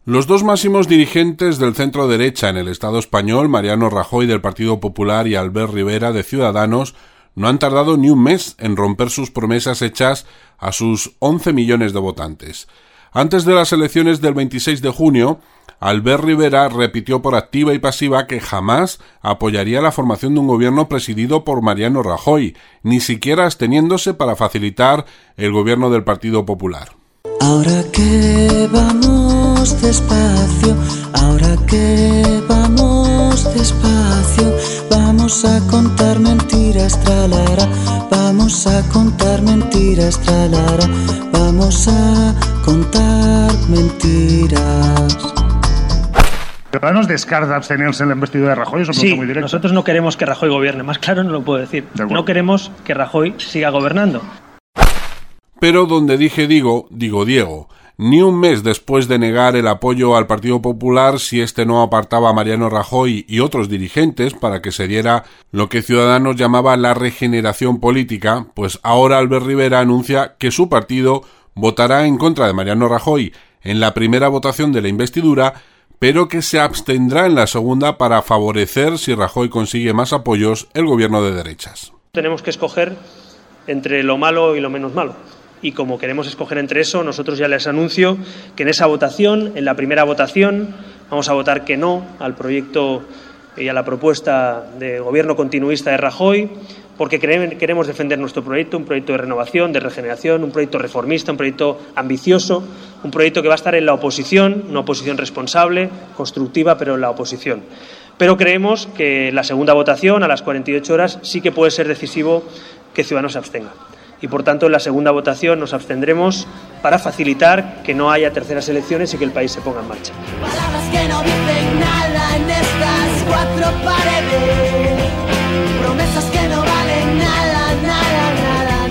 Los dos máximos dirigentes del centro derecha en el Estado español, Mariano Rajoy del Partido Popular y Albert Rivera de Ciudadanos, no han tardado ni un mes en romper sus promesas hechas a sus 11 millones de votantes. Antes de las elecciones del 26 de junio, Albert Rivera repitió por activa y pasiva que jamás apoyaría la formación de un gobierno presidido por Mariano Rajoy, ni siquiera absteniéndose para facilitar el gobierno del Partido Popular. Ahora que vamos despacio, ahora que vamos despacio, vamos a contar mentiras, tralara, vamos a contar mentiras, tralara, vamos a contar mentiras. ¿Ciudadanos descarta abstenerse en la investidura de Rajoy? Sí, muy nosotros no queremos que Rajoy gobierne, más claro no lo puedo decir. No queremos que Rajoy siga gobernando. Pero donde dije digo, digo Diego. Ni un mes después de negar el apoyo al Partido Popular si éste no apartaba a Mariano Rajoy y otros dirigentes para que se diera lo que Ciudadanos llamaba la regeneración política, pues ahora Albert Rivera anuncia que su partido votará en contra de Mariano Rajoy en la primera votación de la investidura, pero que se abstendrá en la segunda para favorecer, si Rajoy consigue más apoyos, el gobierno de derechas. Tenemos que escoger entre lo malo y lo menos malo. Y como queremos escoger entre eso, nosotros ya les anuncio que en esa votación, en la primera votación, vamos a votar que no al proyecto y a la propuesta de gobierno continuista de Rajoy, porque queremos defender nuestro proyecto, un proyecto de renovación, de regeneración, un proyecto reformista, un proyecto ambicioso, un proyecto que va a estar en la oposición, una oposición responsable, constructiva, pero en la oposición. Pero creemos que la segunda votación, a las 48 horas, sí que puede ser decisivo que Ciudadanos se abstenga. Y, por tanto, en la segunda votación nos abstendremos para facilitar que no haya terceras elecciones y que el país se ponga en marcha. Palabras que no dicen nada en estas cuatro paredes, promesas que no valen nada, nada, nada,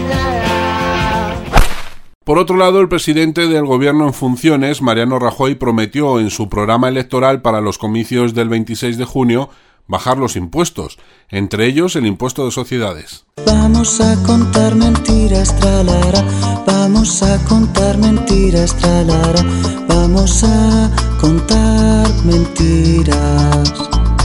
nada. Por otro lado, el presidente del gobierno en funciones, Mariano Rajoy, prometió en su programa electoral para los comicios del 26 de junio bajar los impuestos, entre ellos el impuesto de sociedades. Vamos a contar mentiras, tralara, vamos a contar mentiras, tralara, vamos a contar mentiras.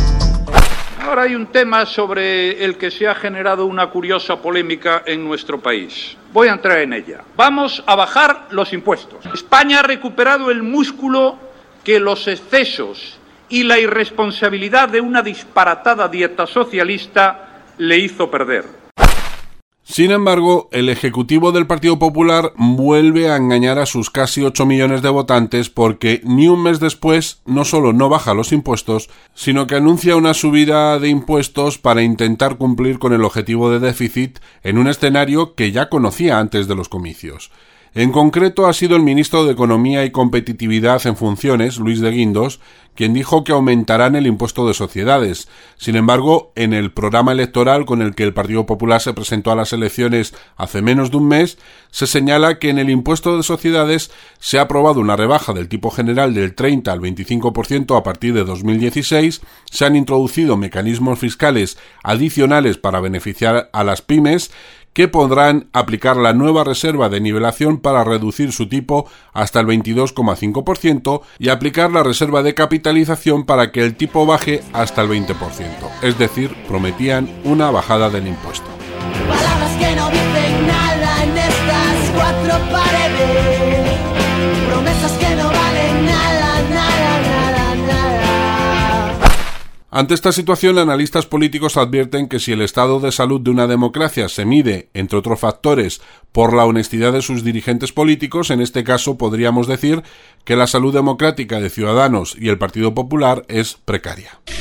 Ahora hay un tema sobre el que se ha generado una curiosa polémica en nuestro país. Voy a entrar en ella. Vamos a bajar los impuestos. España ha recuperado el músculo que los excesos y la irresponsabilidad de una disparatada dieta socialista le hizo perder. Sin embargo, el Ejecutivo del Partido Popular vuelve a engañar a sus casi 8 millones de votantes porque ni un mes después no solo no baja los impuestos, sino que anuncia una subida de impuestos para intentar cumplir con el objetivo de déficit en un escenario que ya conocía antes de los comicios. En concreto, ha sido el ministro de Economía y Competitividad en funciones, Luis de Guindos, quien dijo que aumentarán el impuesto de sociedades. Sin embargo, en el programa electoral con el que el Partido Popular se presentó a las elecciones hace menos de un mes, se señala que en el impuesto de sociedades se ha aprobado una rebaja del tipo general del 30 al 25% a partir de 2016, se han introducido mecanismos fiscales adicionales para beneficiar a las pymes, que podrán aplicar la nueva reserva de nivelación para reducir su tipo hasta el 22,5% y aplicar la reserva de capitalización para que el tipo baje hasta el 20%. Es decir, prometían una bajada del impuesto. Palabras que no dicen nada en estas cuatro paredes, promesas que no valen nada, nada, nada, nada. Ante esta situación, analistas políticos advierten que si el estado de salud de una democracia se mide, entre otros factores, por la honestidad de sus dirigentes políticos, en este caso podríamos decir que la salud democrática de Ciudadanos y el Partido Popular es precaria.